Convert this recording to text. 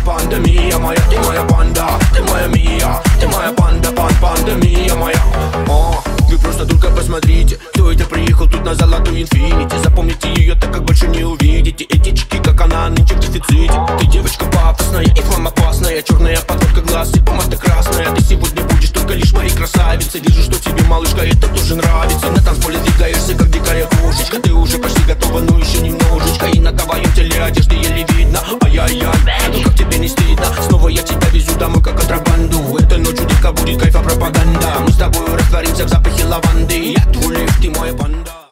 пандемия моя, ты моя панда, ты моя мия, ты моя панда, пандемия моя. Вы просто только посмотрите, кто это приехал тут на золотую инфинити. Запомните ее, так как больше не увидите. Эти чеки, как она, нынче в дефиците. Ты девочка пафосная и вам опасная, черная подводка глаз и помада красная. Ты сегодня будешь только лишь моей красавицей. Вижу, что тебе, малышка, это тоже нравится.